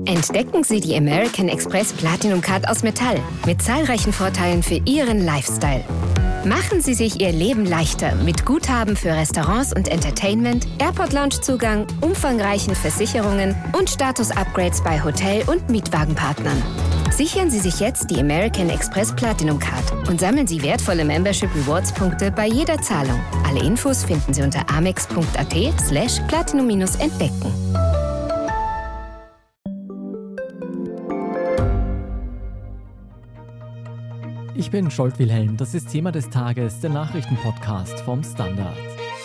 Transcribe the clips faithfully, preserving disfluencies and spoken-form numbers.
Entdecken Sie die American Express Platinum Card aus Metall mit zahlreichen Vorteilen für Ihren Lifestyle. Machen Sie sich Ihr Leben leichter mit Guthaben für Restaurants und Entertainment, Airport-Lounge-Zugang, umfangreichen Versicherungen und Status-Upgrades bei Hotel- und Mietwagenpartnern. Sichern Sie sich jetzt die American Express Platinum Card und sammeln Sie wertvolle Membership-Rewards-Punkte bei jeder Zahlung. Alle Infos finden Sie unter amex.at slash platinum-entdecken. Ich bin Scholt Wilhelm, das ist Thema des Tages, der Nachrichtenpodcast vom Standard.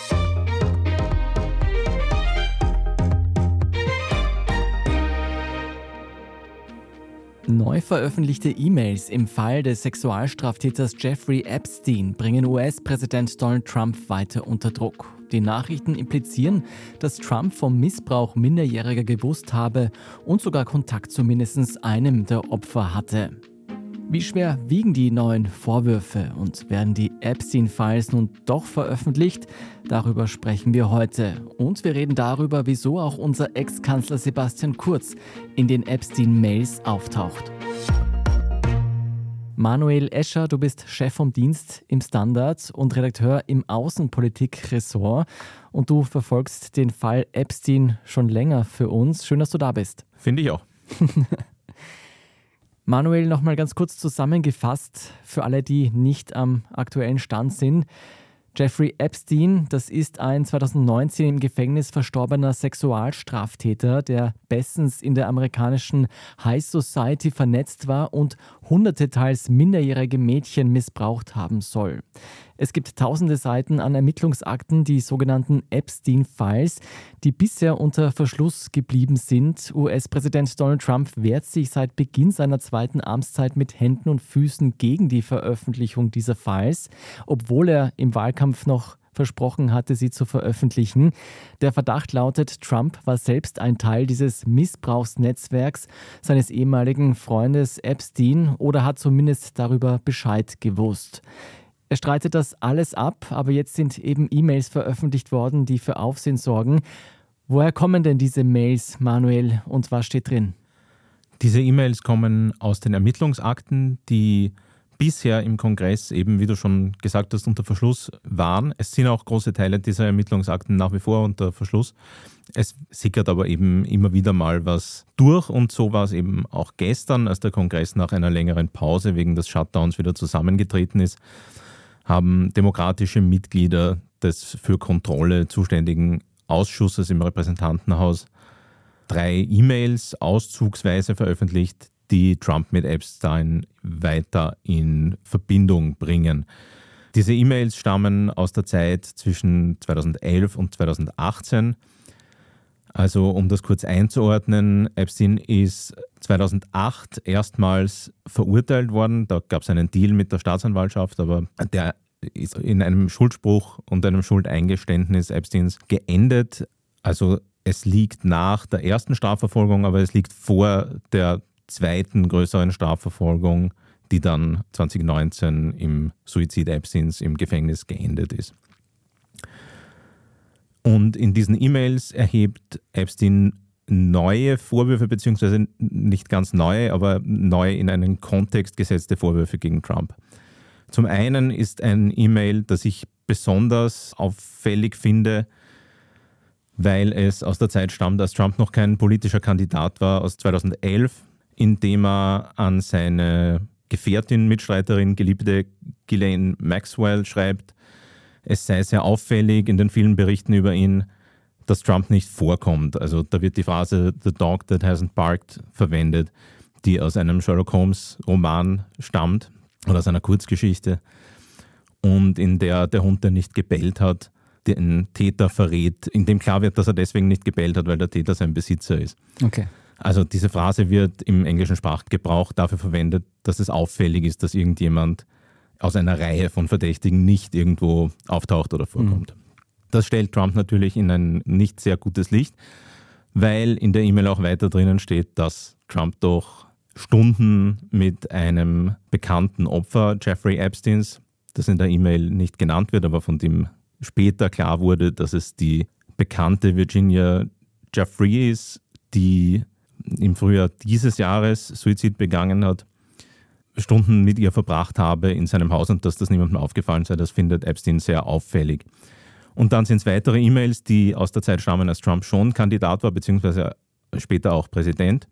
Neu veröffentlichte E-Mails im Fall des Sexualstraftäters Jeffrey Epstein bringen U S-Präsident Donald Trump weiter unter Druck. Die Nachrichten implizieren, dass Trump vom Missbrauch Minderjähriger gewusst habe und sogar Kontakt zu mindestens einem der Opfer hatte. Wie schwer wiegen die neuen Vorwürfe und werden die Epstein-Files nun doch veröffentlicht? Darüber sprechen wir heute. Und wir reden darüber, wieso auch unser Ex-Kanzler Sebastian Kurz in den Epstein-Mails auftaucht. Manuel Escher, du bist Chef vom Dienst im Standard und Redakteur im Außenpolitik-Ressort. Und du verfolgst den Fall Epstein schon länger für uns. Schön, dass du da bist. Finde ich auch. Manuel, nochmal ganz kurz zusammengefasst für alle, die nicht am aktuellen Stand sind. Jeffrey Epstein, das ist ein zweitausendneunzehn im Gefängnis verstorbener Sexualstraftäter, der bestens in der amerikanischen High Society vernetzt war und hunderte teils minderjährige Mädchen missbraucht haben soll. Es gibt tausende Seiten an Ermittlungsakten, die sogenannten Epstein-Files, die bisher unter Verschluss geblieben sind. U S-Präsident Donald Trump wehrt sich seit Beginn seiner zweiten Amtszeit mit Händen und Füßen gegen die Veröffentlichung dieser Files, obwohl er im Wahlkampf noch versprochen hatte, sie zu veröffentlichen. Der Verdacht lautet, Trump war selbst ein Teil dieses Missbrauchsnetzwerks seines ehemaligen Freundes Epstein oder hat zumindest darüber Bescheid gewusst. Er streitet das alles ab, aber jetzt sind eben E-Mails veröffentlicht worden, die für Aufsehen sorgen. Woher kommen denn diese Mails, Manuel, und was steht drin? Diese E-Mails kommen aus den Ermittlungsakten, die bisher im Kongress eben, wie du schon gesagt hast, unter Verschluss waren. Es sind auch große Teile dieser Ermittlungsakten nach wie vor unter Verschluss. Es sickert aber eben immer wieder mal was durch und so war es eben auch gestern, als der Kongress nach einer längeren Pause wegen des Shutdowns wieder zusammengetreten ist, haben demokratische Mitglieder des für Kontrolle zuständigen Ausschusses im Repräsentantenhaus drei E-Mails auszugsweise veröffentlicht, die Trump mit Epstein weiter in Verbindung bringen. Diese E-Mails stammen aus der Zeit zwischen zweitausendelf und zweitausendachtzehn. Also um das kurz einzuordnen, Epstein ist zweitausendacht erstmals verurteilt worden. Da gab es einen Deal mit der Staatsanwaltschaft, aber der ist in einem Schuldspruch und einem Schuldeingeständnis Epsteins geendet. Also es liegt nach der ersten Strafverfolgung, aber es liegt vor der zweiten größeren Strafverfolgung, die dann zwanzig neunzehn im Suizid Epsteins im Gefängnis geendet ist. Und in diesen E-Mails erhebt Epstein neue Vorwürfe, beziehungsweise nicht ganz neue, aber neu in einen Kontext gesetzte Vorwürfe gegen Trump. Zum einen ist ein E-Mail, das ich besonders auffällig finde, weil es aus der Zeit stammt, als Trump noch kein politischer Kandidat war, aus zweitausendelf, in dem er an seine Gefährtin, Mitstreiterin, Geliebte Ghislaine Maxwell schreibt, es sei sehr auffällig in den vielen Berichten über ihn, dass Trump nicht vorkommt. Also da wird die Phrase "the dog that hasn't barked" verwendet, die aus einem Sherlock Holmes Roman stammt oder aus einer Kurzgeschichte und in der der Hund, der nicht gebellt hat, den Täter verrät, in dem klar wird, dass er deswegen nicht gebellt hat, weil der Täter sein Besitzer ist. Okay. Also diese Phrase wird im englischen Sprachgebrauch dafür verwendet, dass es auffällig ist, dass irgendjemand aus einer Reihe von Verdächtigen nicht irgendwo auftaucht oder vorkommt. Mhm. Das stellt Trump natürlich in ein nicht sehr gutes Licht, weil in der E-Mail auch weiter drinnen steht, dass Trump doch Stunden mit einem bekannten Opfer Jeffrey Epsteins, das in der E-Mail nicht genannt wird, aber von dem später klar wurde, dass es die bekannte Virginia Giuffre ist, die im Frühjahr dieses Jahres Suizid begangen hat, Stunden mit ihr verbracht habe in seinem Haus und dass das niemandem aufgefallen sei, das findet Epstein sehr auffällig. Und dann sind es weitere E-Mails, die aus der Zeit stammen, als Trump schon Kandidat war, beziehungsweise später auch Präsident.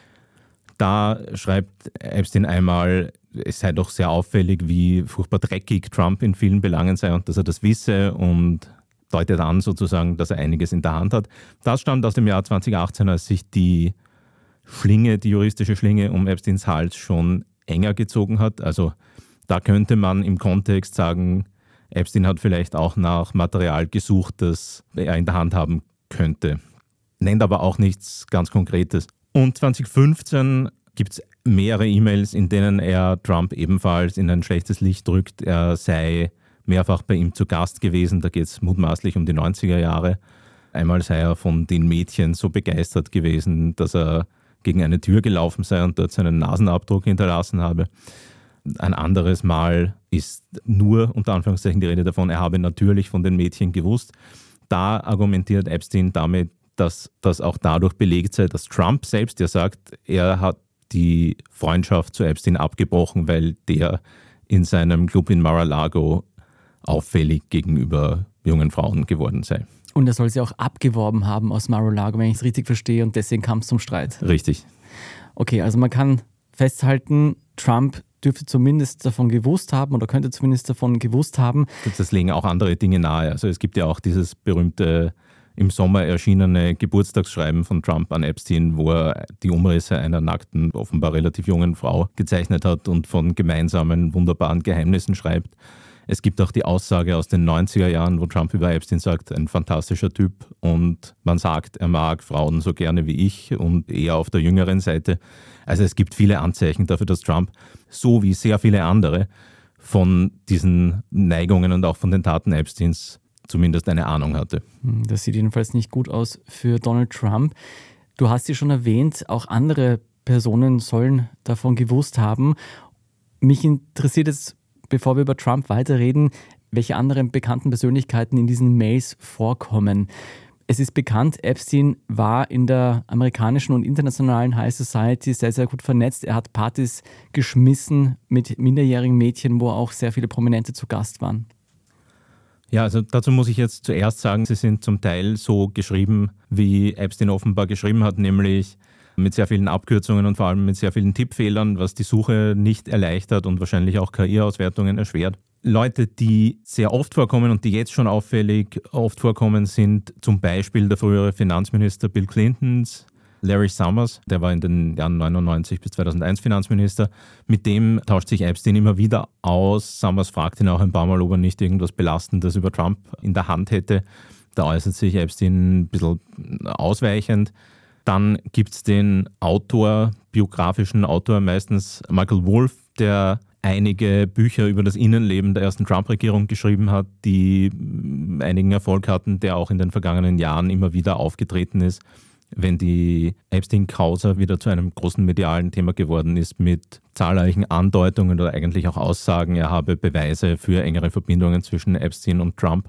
Da schreibt Epstein einmal, es sei doch sehr auffällig, wie furchtbar dreckig Trump in vielen Belangen sei und dass er das wisse und deutet an sozusagen, dass er einiges in der Hand hat. Das stammt aus dem Jahr zwanzig achtzehn, als sich die Schlinge, die juristische Schlinge um Epsteins Hals schon enger gezogen hat. Also da könnte man im Kontext sagen, Epstein hat vielleicht auch nach Material gesucht, das er in der Hand haben könnte. Nennt aber auch nichts ganz Konkretes. Und zwanzig fünfzehn gibt es mehrere E-Mails, in denen er Trump ebenfalls in ein schlechtes Licht drückt. Er sei mehrfach bei ihm zu Gast gewesen. Da geht es mutmaßlich um die neunziger Jahre. Einmal sei er von den Mädchen so begeistert gewesen, dass er gegen eine Tür gelaufen sei und dort seinen Nasenabdruck hinterlassen habe. Ein anderes Mal ist nur, unter Anführungszeichen, die Rede davon, er habe natürlich von den Mädchen gewusst. Da argumentiert Epstein damit, dass das auch dadurch belegt sei, dass Trump selbst ja sagt, er hat die Freundschaft zu Epstein abgebrochen, weil der in seinem Club in Mar-a-Lago auffällig gegenüber jungen Frauen geworden sei. Und er soll sie auch abgeworben haben aus Mar-a-Lago, wenn ich es richtig verstehe, und deswegen kam es zum Streit. Richtig. Okay, also man kann festhalten, Trump dürfte zumindest davon gewusst haben oder könnte zumindest davon gewusst haben. Das legen auch andere Dinge nahe. Also es gibt ja auch dieses berühmte im Sommer erschienene Geburtstagsschreiben von Trump an Epstein, wo er die Umrisse einer nackten, offenbar relativ jungen Frau gezeichnet hat und von gemeinsamen, wunderbaren Geheimnissen schreibt. Es gibt auch die Aussage aus den neunziger Jahren, wo Trump über Epstein sagt, ein fantastischer Typ, und man sagt, er mag Frauen so gerne wie ich und eher auf der jüngeren Seite. Also es gibt viele Anzeichen dafür, dass Trump, so wie sehr viele andere, von diesen Neigungen und auch von den Taten Epsteins zumindest eine Ahnung hatte. Das sieht jedenfalls nicht gut aus für Donald Trump. Du hast sie schon erwähnt, auch andere Personen sollen davon gewusst haben. Mich interessiert jetzt, bevor wir über Trump weiterreden, welche anderen bekannten Persönlichkeiten in diesen Mails vorkommen. Es ist bekannt, Epstein war in der amerikanischen und internationalen High Society sehr, sehr gut vernetzt. Er hat Partys geschmissen mit minderjährigen Mädchen, wo auch sehr viele Prominente zu Gast waren. Ja, also dazu muss ich jetzt zuerst sagen, sie sind zum Teil so geschrieben, wie Epstein offenbar geschrieben hat, nämlich mit sehr vielen Abkürzungen und vor allem mit sehr vielen Tippfehlern, was die Suche nicht erleichtert und wahrscheinlich auch K I-Auswertungen erschwert. Leute, die sehr oft vorkommen und die jetzt schon auffällig oft vorkommen, sind zum Beispiel der frühere Finanzminister Bill Clintons, Larry Summers, der war in den Jahren neunundneunzig bis zweitausendeins Finanzminister. Mit dem tauscht sich Epstein immer wieder aus. Summers fragt ihn auch ein paar Mal, ob er nicht irgendwas Belastendes über Trump in der Hand hätte. Da äußert sich Epstein ein bisschen ausweichend. Dann gibt es den Autor, biografischen Autor, meistens Michael Wolff, der einige Bücher über das Innenleben der ersten Trump-Regierung geschrieben hat, die einigen Erfolg hatten, der auch in den vergangenen Jahren immer wieder aufgetreten ist, wenn die Epstein-Causa wieder zu einem großen medialen Thema geworden ist, mit zahlreichen Andeutungen oder eigentlich auch Aussagen, er habe Beweise für engere Verbindungen zwischen Epstein und Trump.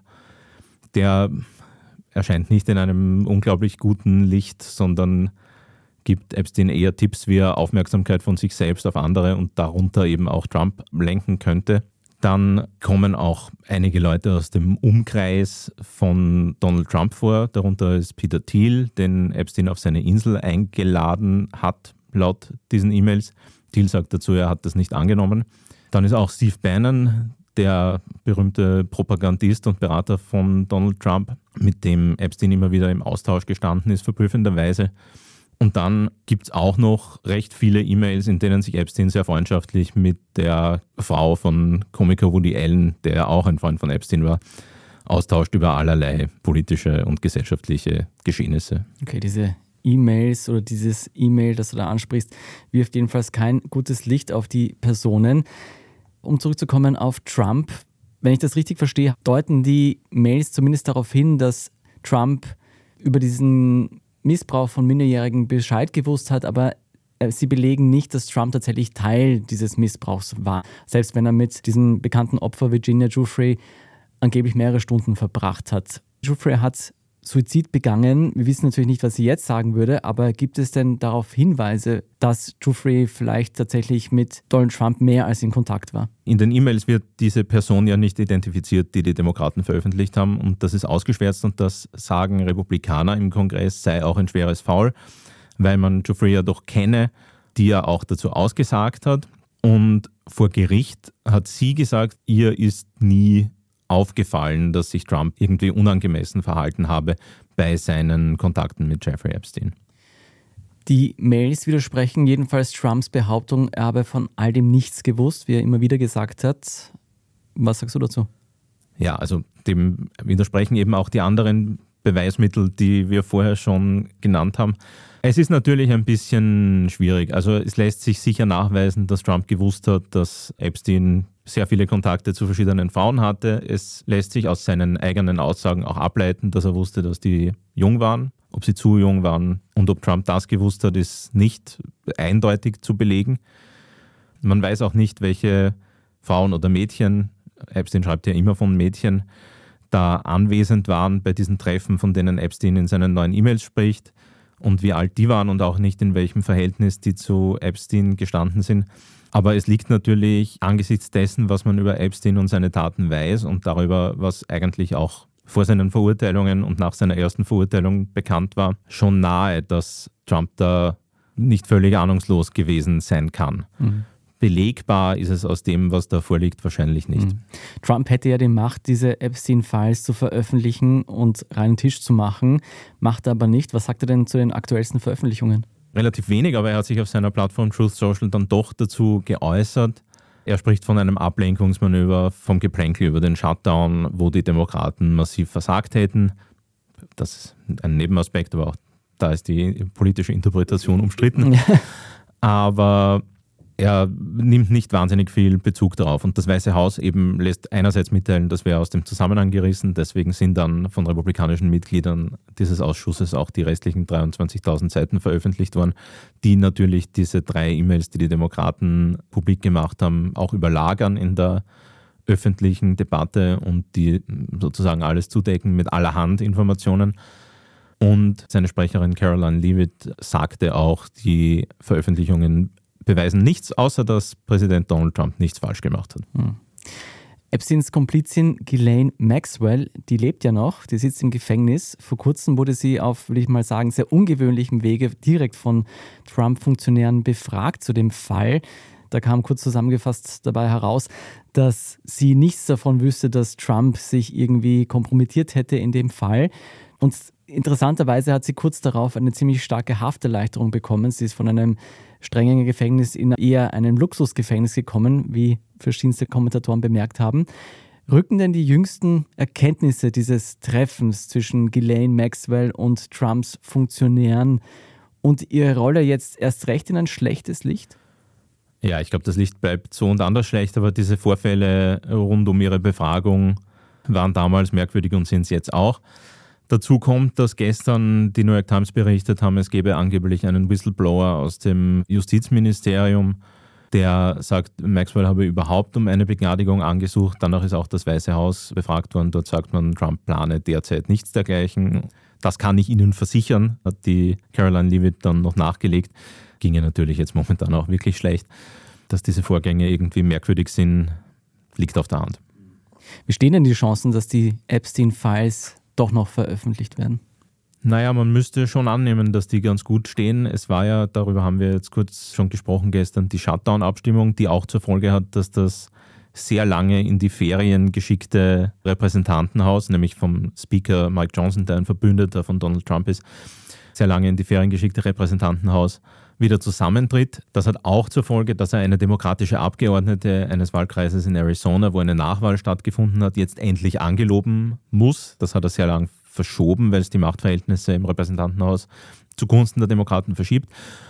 Der erscheint nicht in einem unglaublich guten Licht, sondern gibt Epstein eher Tipps, wie er Aufmerksamkeit von sich selbst auf andere und darunter eben auch Trump lenken könnte. Dann kommen auch einige Leute aus dem Umkreis von Donald Trump vor. Darunter ist Peter Thiel, den Epstein auf seine Insel eingeladen hat, laut diesen E-Mails. Thiel sagt dazu, er hat das nicht angenommen. Dann ist auch Steve Bannon, der berühmte Propagandist und Berater von Donald Trump, mit dem Epstein immer wieder im Austausch gestanden ist, verblüffenderweise. Und dann gibt es auch noch recht viele E-Mails, in denen sich Epstein sehr freundschaftlich mit der Frau von Komiker Woody Allen, der auch ein Freund von Epstein war, austauscht über allerlei politische und gesellschaftliche Geschehnisse. Okay, diese E-Mails oder dieses E-Mail, das du da ansprichst, wirft jedenfalls kein gutes Licht auf die Personen. Um zurückzukommen auf Trump, wenn ich das richtig verstehe, deuten die Mails zumindest darauf hin, dass Trump über diesen Missbrauch von Minderjährigen Bescheid gewusst hat, aber sie belegen nicht, dass Trump tatsächlich Teil dieses Missbrauchs war. Selbst wenn er mit diesem bekannten Opfer Virginia Giuffre angeblich mehrere Stunden verbracht hat. Giuffre hat Suizid begangen. Wir wissen natürlich nicht, was sie jetzt sagen würde, aber gibt es denn darauf Hinweise, dass Giuffre vielleicht tatsächlich mit Donald Trump mehr als in Kontakt war? In den E-Mails wird diese Person ja nicht identifiziert, die die Demokraten veröffentlicht haben, und das ist ausgeschwärzt, und das sagen Republikaner im Kongress sei auch ein schweres Foul, weil man Giuffre ja doch kenne, die er auch dazu ausgesagt hat. Und vor Gericht hat sie gesagt, ihr ist nie aufgefallen, dass sich Trump irgendwie unangemessen verhalten habe bei seinen Kontakten mit Jeffrey Epstein. Die Mails widersprechen jedenfalls Trumps Behauptung, er habe von all dem nichts gewusst, wie er immer wieder gesagt hat. Was sagst du dazu? Ja, also dem widersprechen eben auch die anderen Beweismittel, die wir vorher schon genannt haben. Es ist natürlich ein bisschen schwierig. Also es lässt sich sicher nachweisen, dass Trump gewusst hat, dass Epstein sehr viele Kontakte zu verschiedenen Frauen hatte. Es lässt sich aus seinen eigenen Aussagen auch ableiten, dass er wusste, dass die jung waren. Ob sie zu jung waren und ob Trump das gewusst hat, ist nicht eindeutig zu belegen. Man weiß auch nicht, welche Frauen oder Mädchen, Epstein schreibt ja immer von Mädchen, da anwesend waren bei diesen Treffen, von denen Epstein in seinen neuen E-Mails spricht, und wie alt die waren und auch nicht in welchem Verhältnis die zu Epstein gestanden sind. Aber es liegt natürlich angesichts dessen, was man über Epstein und seine Taten weiß und darüber, was eigentlich auch vor seinen Verurteilungen und nach seiner ersten Verurteilung bekannt war, schon nahe, dass Trump da nicht völlig ahnungslos gewesen sein kann. Mhm. Belegbar ist es aus dem, was da vorliegt, wahrscheinlich nicht. Mhm. Trump hätte ja die Macht, diese Epstein-Files zu veröffentlichen und reinen Tisch zu machen, macht er aber nicht. Was sagt er denn zu den aktuellsten Veröffentlichungen? Relativ wenig, aber er hat sich auf seiner Plattform Truth Social dann doch dazu geäußert. Er spricht von einem Ablenkungsmanöver, vom Geplänkel über den Shutdown, wo die Demokraten massiv versagt hätten. Das ist ein Nebenaspekt, aber auch da ist die politische Interpretation umstritten. Ja. Aber er nimmt nicht wahnsinnig viel Bezug darauf. Und das Weiße Haus eben lässt einerseits mitteilen, das wäre aus dem Zusammenhang gerissen. Deswegen sind dann von republikanischen Mitgliedern dieses Ausschusses auch die restlichen dreiundzwanzigtausend Seiten veröffentlicht worden, die natürlich diese drei E-Mails, die die Demokraten publik gemacht haben, auch überlagern in der öffentlichen Debatte und die sozusagen alles zudecken mit allerhand Informationen. Und seine Sprecherin Caroline Leavitt sagte auch, die Veröffentlichungen beweisen nichts, außer dass Präsident Donald Trump nichts falsch gemacht hat. Hm. Epsteins Komplizin Ghislaine Maxwell, die lebt ja noch, die sitzt im Gefängnis. Vor kurzem wurde sie auf, würde ich mal sagen, sehr ungewöhnlichem Wege direkt von Trump-Funktionären befragt zu dem Fall. Da kam kurz zusammengefasst dabei heraus, dass sie nichts davon wüsste, dass Trump sich irgendwie kompromittiert hätte in dem Fall. Und interessanterweise hat sie kurz darauf eine ziemlich starke Hafterleichterung bekommen. Sie ist von einem strengen Gefängnis in eher einem Luxusgefängnis gekommen, wie verschiedenste Kommentatoren bemerkt haben. Rücken denn die jüngsten Erkenntnisse dieses Treffens zwischen Ghislaine Maxwell und Trumps Funktionären und ihre Rolle jetzt erst recht in ein schlechtes Licht? Ja, ich glaube, das Licht bleibt so und anders schlecht, aber diese Vorfälle rund um ihre Befragung waren damals merkwürdig und sind es jetzt auch. Dazu kommt, dass gestern die New York Times berichtet haben, es gäbe angeblich einen Whistleblower aus dem Justizministerium, der sagt, Maxwell habe überhaupt um eine Begnadigung angesucht. Danach ist auch das Weiße Haus befragt worden. Dort sagt man, Trump plane derzeit nichts dergleichen. Das kann ich Ihnen versichern, hat die Caroline Leavitt dann noch nachgelegt. Ginge natürlich jetzt momentan auch wirklich schlecht. Dass diese Vorgänge irgendwie merkwürdig sind, liegt auf der Hand. Wie stehen denn die Chancen, dass die Epstein-Files doch noch veröffentlicht werden? Naja, man müsste schon annehmen, dass die ganz gut stehen. Es war ja, darüber haben wir jetzt kurz schon gesprochen gestern, die Shutdown-Abstimmung, die auch zur Folge hat, dass das sehr lange in die Ferien geschickte Repräsentantenhaus, nämlich vom Speaker Mike Johnson, der ein Verbündeter von Donald Trump ist, sehr lange in die Ferien geschickte Repräsentantenhaus wieder zusammentritt. Das hat auch zur Folge, dass er eine demokratische Abgeordnete eines Wahlkreises in Arizona, wo eine Nachwahl stattgefunden hat, jetzt endlich angeloben muss. Das hat er sehr lang verschoben, weil es die Machtverhältnisse im Repräsentantenhaus zugunsten der Demokraten verschiebt.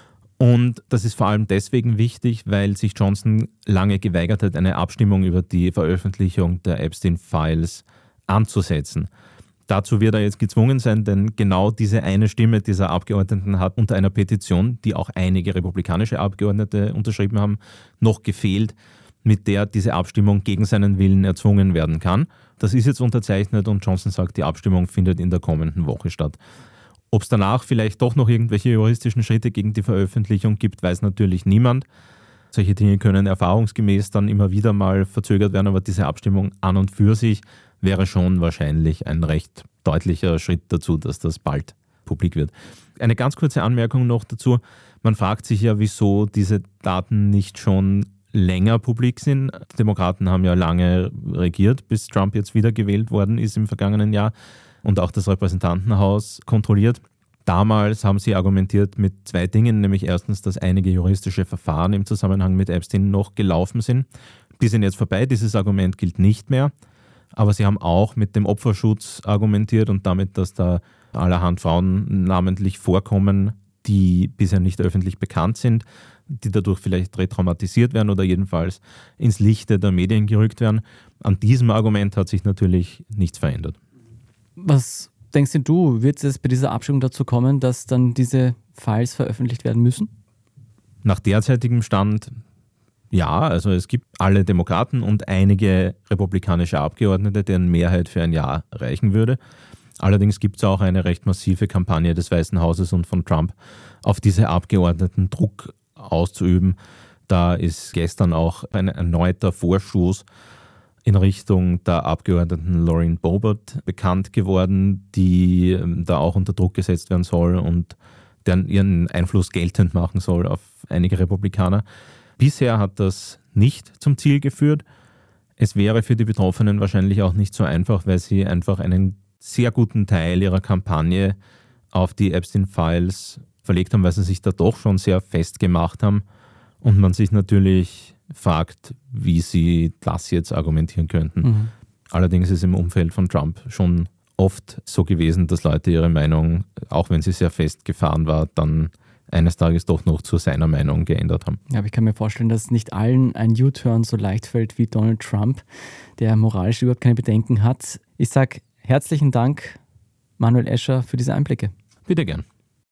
Und das ist vor allem deswegen wichtig, weil sich Johnson lange geweigert hat, eine Abstimmung über die Veröffentlichung der Epstein-Files anzusetzen. Dazu wird er jetzt gezwungen sein, denn genau diese eine Stimme dieser Abgeordneten hat unter einer Petition, die auch einige republikanische Abgeordnete unterschrieben haben, noch gefehlt, mit der diese Abstimmung gegen seinen Willen erzwungen werden kann. Das ist jetzt unterzeichnet und Johnson sagt, die Abstimmung findet in der kommenden Woche statt. Ob es danach vielleicht doch noch irgendwelche juristischen Schritte gegen die Veröffentlichung gibt, weiß natürlich niemand. Solche Dinge können erfahrungsgemäß dann immer wieder mal verzögert werden, aber diese Abstimmung an und für sich wäre schon wahrscheinlich ein recht deutlicher Schritt dazu, dass das bald publik wird. Eine ganz kurze Anmerkung noch dazu. Man fragt sich ja, wieso diese Daten nicht schon länger publik sind. Die Demokraten haben ja lange regiert, bis Trump jetzt wiedergewählt worden ist im vergangenen Jahr und auch das Repräsentantenhaus kontrolliert. Damals haben sie argumentiert mit zwei Dingen, nämlich erstens, dass einige juristische Verfahren im Zusammenhang mit Epstein noch gelaufen sind. Die sind jetzt vorbei, dieses Argument gilt nicht mehr. Aber sie haben auch mit dem Opferschutz argumentiert und damit, dass da allerhand Frauen namentlich vorkommen, die bisher nicht öffentlich bekannt sind, die dadurch vielleicht retraumatisiert werden oder jedenfalls ins Lichte der Medien gerückt werden. An diesem Argument hat sich natürlich nichts verändert. Was denkst du, wird es bei dieser Abstimmung dazu kommen, dass dann diese Files veröffentlicht werden müssen? Nach derzeitigem Stand ja, also es gibt alle Demokraten und einige republikanische Abgeordnete, deren Mehrheit für ein Ja reichen würde. Allerdings gibt es auch eine recht massive Kampagne des Weißen Hauses und von Trump, auf diese Abgeordneten Druck auszuüben. Da ist gestern auch ein erneuter Vorstoß in Richtung der Abgeordneten Lauren Boebert bekannt geworden, die da auch unter Druck gesetzt werden soll und deren ihren Einfluss geltend machen soll auf einige Republikaner. Bisher hat das nicht zum Ziel geführt. Es wäre für die Betroffenen wahrscheinlich auch nicht so einfach, weil sie einfach einen sehr guten Teil ihrer Kampagne auf die Epstein-Files verlegt haben, weil sie sich da doch schon sehr festgemacht haben und man sich natürlich fragt, wie sie das jetzt argumentieren könnten. Mhm. Allerdings ist im Umfeld von Trump schon oft so gewesen, dass Leute ihre Meinung, auch wenn sie sehr festgefahren war, dann eines Tages doch noch zu seiner Meinung geändert haben. Ja, aber ich kann mir vorstellen, dass nicht allen ein U-Turn so leicht fällt wie Donald Trump, der moralisch überhaupt keine Bedenken hat. Ich sage herzlichen Dank, Manuel Escher, für diese Einblicke. Bitte gern.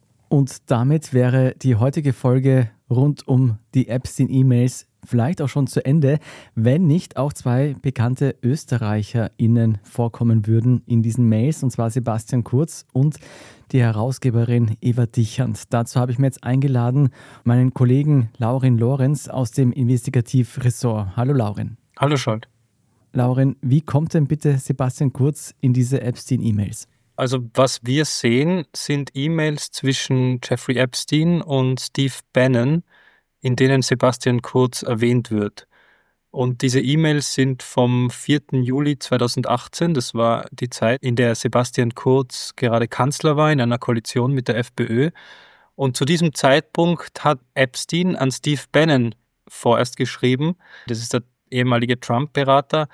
Und damit wäre die heutige Folge rund um die Epstein-E-Mails vielleicht auch schon zu Ende, wenn nicht auch zwei bekannte ÖsterreicherInnen vorkommen würden in diesen Mails, und zwar Sebastian Kurz und die Herausgeberin Eva Dichand. Dazu habe ich mir jetzt eingeladen meinen Kollegen Laurin Lorenz aus dem Investigativ-Ressort. Hallo Laurin. Hallo Scholt. Laurin, wie kommt denn bitte Sebastian Kurz in diese Epstein-E-Mails? Also was wir sehen, sind E-Mails zwischen Jeffrey Epstein und Steve Bannon, in denen Sebastian Kurz erwähnt wird. Und diese E-Mails sind vom vierten Juli zweitausendachtzehn. Das war die Zeit, in der Sebastian Kurz gerade Kanzler war in einer Koalition mit der FPÖ. Und zu diesem Zeitpunkt hat Epstein an Steve Bannon vorerst geschrieben. Das ist der ehemalige Trump-Berater.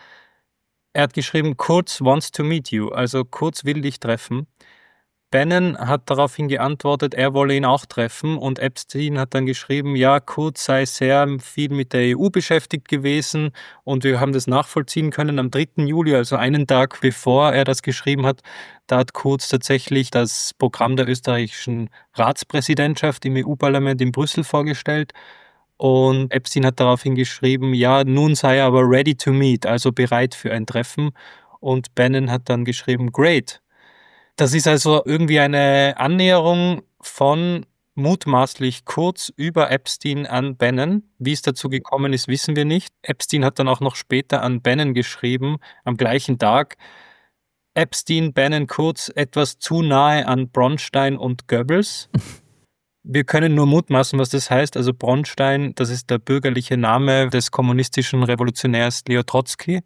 Er hat geschrieben, Kurz wants to meet you, also Kurz will dich treffen. Bannon hat daraufhin geantwortet, er wolle ihn auch treffen, und Epstein hat dann geschrieben, ja, Kurz sei sehr viel mit der E U beschäftigt gewesen und wir haben das nachvollziehen können. Am dritten Juli, also einen Tag bevor er das geschrieben hat, da hat Kurz tatsächlich das Programm der österreichischen Ratspräsidentschaft im E U-Parlament in Brüssel vorgestellt. Und Epstein hat daraufhin geschrieben, ja, nun sei er aber ready to meet, also bereit für ein Treffen. Und Bannon hat dann geschrieben, great. Das ist also irgendwie eine Annäherung von mutmaßlich Kurz über Epstein an Bannon. Wie es dazu gekommen ist, wissen wir nicht. Epstein hat dann auch noch später an Bannon geschrieben, am gleichen Tag. Epstein, Bannon, Kurz etwas zu nahe an Bronstein und Goebbels. Wir können nur mutmaßen, was das heißt. Also Bronstein, das ist der bürgerliche Name des kommunistischen Revolutionärs Leo Trotzki.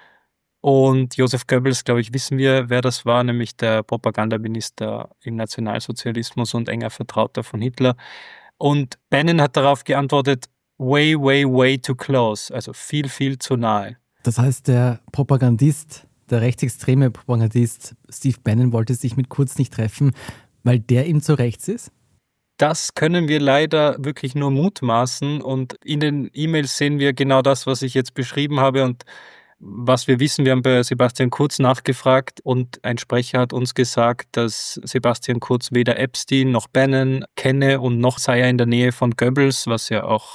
Und Josef Goebbels, glaube ich, wissen wir, wer das war, nämlich der Propagandaminister im Nationalsozialismus und enger Vertrauter von Hitler. Und Bannon hat darauf geantwortet, way, way, way too close, also viel, viel zu nahe. Das heißt, der Propagandist, der rechtsextreme Propagandist Steve Bannon wollte sich mit Kurz nicht treffen, weil der ihm zu rechts ist? Das können wir leider wirklich nur mutmaßen, und in den E-Mails sehen wir genau das, was ich jetzt beschrieben habe und was wir wissen. Wir haben bei Sebastian Kurz nachgefragt und ein Sprecher hat uns gesagt, dass Sebastian Kurz weder Epstein noch Bannon kenne und noch sei er in der Nähe von Goebbels, was ja auch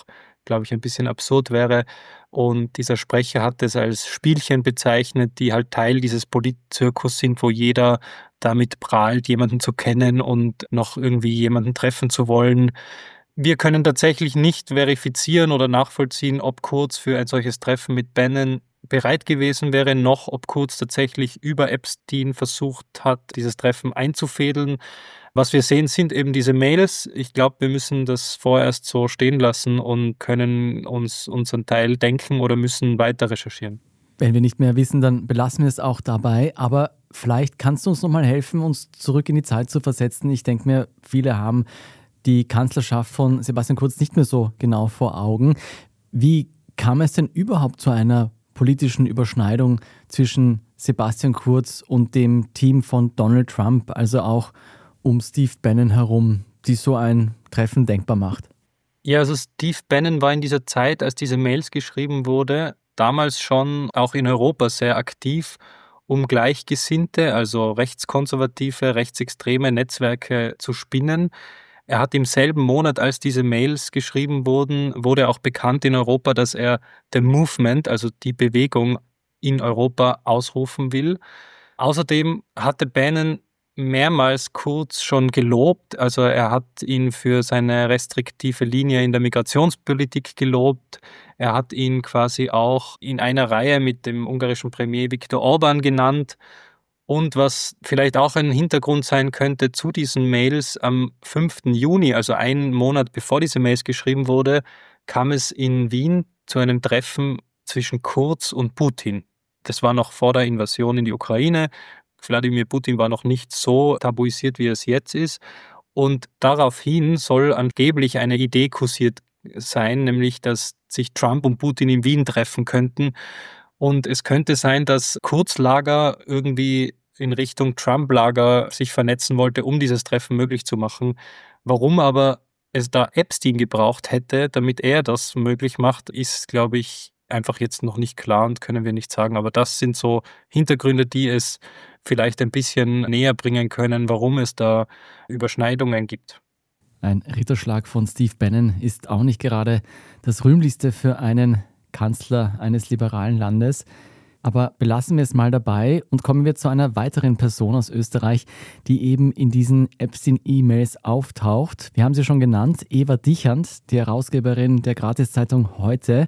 glaube ich, ein bisschen absurd wäre. Und dieser Sprecher hat es als Spielchen bezeichnet, die halt Teil dieses Politzirkus sind, wo jeder damit prahlt, jemanden zu kennen und noch irgendwie jemanden treffen zu wollen. Wir können tatsächlich nicht verifizieren oder nachvollziehen, ob Kurz für ein solches Treffen mit Bannon bereit gewesen wäre, noch ob Kurz tatsächlich über Epstein versucht hat, dieses Treffen einzufädeln. Was wir sehen, sind eben diese Mails. Ich glaube, wir müssen das vorerst so stehen lassen und können uns unseren Teil denken oder müssen weiter recherchieren. Wenn wir nicht mehr wissen, dann belassen wir es auch dabei. Aber vielleicht kannst du uns nochmal helfen, uns zurück in die Zeit zu versetzen. Ich denke mir, viele haben die Kanzlerschaft von Sebastian Kurz nicht mehr so genau vor Augen. Wie kam es denn überhaupt zu einer politischen Überschneidung zwischen Sebastian Kurz und dem Team von Donald Trump, also auch um Steve Bannon herum, die so ein Treffen denkbar macht? Ja, also Steve Bannon war in dieser Zeit, als diese Mails geschrieben wurde, damals schon auch in Europa sehr aktiv, um Gleichgesinnte, also rechtskonservative, rechtsextreme Netzwerke zu spinnen. Er hat im selben Monat, als diese Mails geschrieben wurden, wurde auch bekannt in Europa, dass er The Movement, also die Bewegung in Europa, ausrufen will. Außerdem hatte Bannon mehrmals Kurz schon gelobt. Also er hat ihn für seine restriktive Linie in der Migrationspolitik gelobt. Er hat ihn quasi auch in einer Reihe mit dem ungarischen Premier Viktor Orbán genannt. Und was vielleicht auch ein Hintergrund sein könnte zu diesen Mails, am fünften Juni, also einen Monat bevor diese Mails geschrieben wurde, kam es in Wien zu einem Treffen zwischen Kurz und Putin. Das war noch vor der Invasion in die Ukraine. Wladimir Putin war noch nicht so tabuisiert, wie es jetzt ist. Und daraufhin soll angeblich eine Idee kursiert sein, nämlich dass sich Trump und Putin in Wien treffen könnten. Und es könnte sein, dass Kurz-Lager irgendwie in Richtung Trump-Lager sich vernetzen wollte, um dieses Treffen möglich zu machen. Warum aber es da Epstein gebraucht hätte, damit er das möglich macht, ist, glaube ich, einfach jetzt noch nicht klar und können wir nicht sagen. Aber das sind so Hintergründe, die es vielleicht ein bisschen näher bringen können, warum es da Überschneidungen gibt. Ein Ritterschlag von Steve Bannon ist auch nicht gerade das Rühmlichste für einen Kanzler eines liberalen Landes. Aber belassen wir es mal dabei und kommen wir zu einer weiteren Person aus Österreich, die eben in diesen Epstein-E-Mails auftaucht. Wir haben sie schon genannt, Eva Dichand, die Herausgeberin der Gratiszeitung Heute.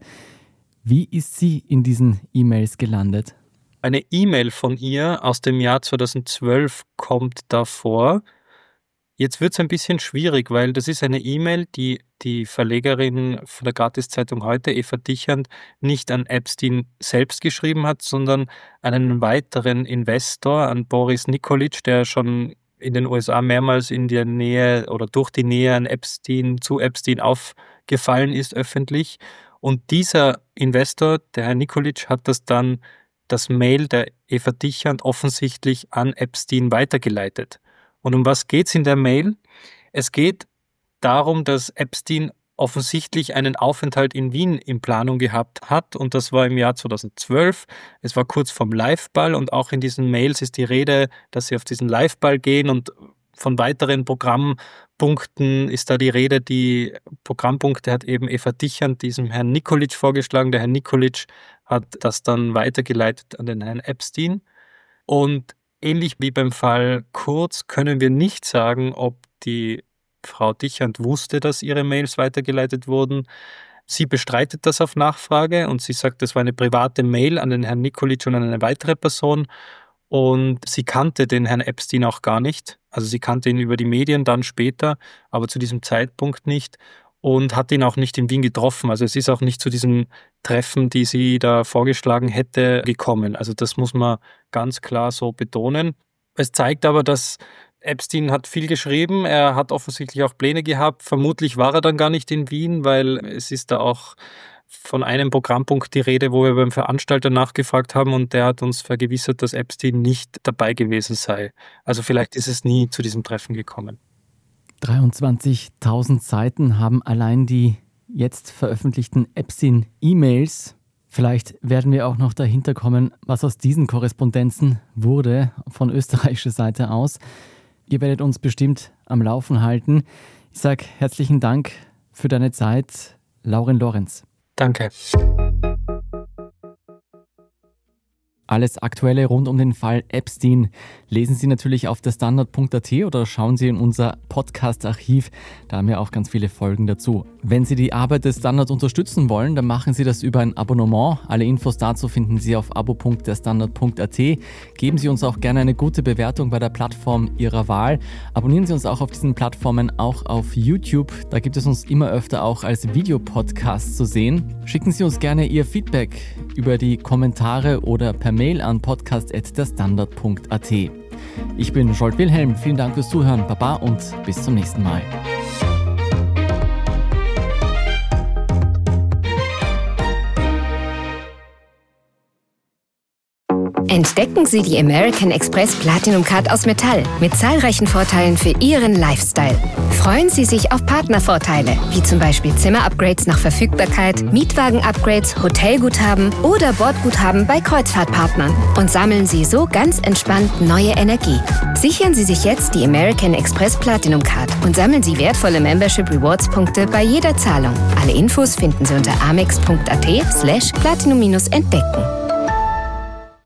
Wie ist sie in diesen E-Mails gelandet? Eine E-Mail von ihr aus dem Jahr zweitausendzwölf kommt da vor. Jetzt wird es ein bisschen schwierig, weil das ist eine E-Mail, die die Verlegerin von der Gratiszeitung Heute, Eva Dichand, nicht an Epstein selbst geschrieben hat, sondern an einen weiteren Investor, an Boris Nikolic, der schon in den U S A mehrmals in der Nähe oder durch die Nähe an Epstein, zu Epstein aufgefallen ist öffentlich. Und dieser Investor, der Herr Nikolic, hat das dann, das Mail der Eva Dichand offensichtlich an Epstein weitergeleitet. Und um was geht es in der Mail? Es geht darum, dass Epstein offensichtlich einen Aufenthalt in Wien in Planung gehabt hat und das war im Jahr zweitausendzwölf. Es war kurz vorm Liveball und auch in diesen Mails ist die Rede, dass sie auf diesen Liveball gehen und von weiteren Programmpunkten ist da die Rede. Die Programmpunkte hat eben Eva Dichand diesem Herrn Nikolic vorgeschlagen. Der Herr Nikolic hat das dann weitergeleitet an den Herrn Epstein und ähnlich wie beim Fall Kurz können wir nicht sagen, ob die Frau Dichand wusste, dass ihre Mails weitergeleitet wurden. Sie bestreitet das auf Nachfrage und sie sagt, das war eine private Mail an den Herrn Nikolic und an eine weitere Person und sie kannte den Herrn Epstein auch gar nicht. Also sie kannte ihn über die Medien dann später, aber zu diesem Zeitpunkt nicht und hat ihn auch nicht in Wien getroffen. Also es ist auch nicht zu diesem Treffen, die sie da vorgeschlagen hätte, gekommen. Also das muss man ganz klar so betonen. Es zeigt aber, dass Epstein hat viel geschrieben, er hat offensichtlich auch Pläne gehabt. Vermutlich war er dann gar nicht in Wien, weil es ist da auch von einem Programmpunkt die Rede, wo wir beim Veranstalter nachgefragt haben und der hat uns vergewissert, dass Epstein nicht dabei gewesen sei. Also vielleicht ist es nie zu diesem Treffen gekommen. dreiundzwanzigtausend Seiten haben allein die jetzt veröffentlichten Epstein-E-Mails. Vielleicht werden wir auch noch dahinter kommen, was aus diesen Korrespondenzen wurde von österreichischer Seite aus. Ihr werdet uns bestimmt am Laufen halten. Ich sage herzlichen Dank für deine Zeit, Lauren Lorenz. Danke. Alles Aktuelle rund um den Fall Epstein lesen Sie natürlich auf der Standard punkt a t oder schauen Sie in unser Podcast-Archiv. Da haben wir auch ganz viele Folgen dazu. Wenn Sie die Arbeit des Standard unterstützen wollen, dann machen Sie das über ein Abonnement. Alle Infos dazu finden Sie auf abo punkt der standard punkt a t. Geben Sie uns auch gerne eine gute Bewertung bei der Plattform Ihrer Wahl. Abonnieren Sie uns auch auf diesen Plattformen, auch auf YouTube. Da gibt es uns immer öfter auch als Videopodcast zu sehen. Schicken Sie uns gerne Ihr Feedback über die Kommentare oder per Mail an podcast at der standard punkt a t. Ich bin Scholt Wilhelm, vielen Dank fürs Zuhören, Baba und bis zum nächsten Mal. Entdecken Sie die American Express Platinum Card aus Metall mit zahlreichen Vorteilen für Ihren Lifestyle. Freuen Sie sich auf Partnervorteile, wie zum Beispiel Zimmer-Upgrades nach Verfügbarkeit, Mietwagen-Upgrades, Hotelguthaben oder Bordguthaben bei Kreuzfahrtpartnern. Und sammeln Sie so ganz entspannt neue Energie. Sichern Sie sich jetzt die American Express Platinum Card und sammeln Sie wertvolle Membership Rewards Punkte bei jeder Zahlung. Alle Infos finden Sie unter amex punkt a t slash platinum entdecken.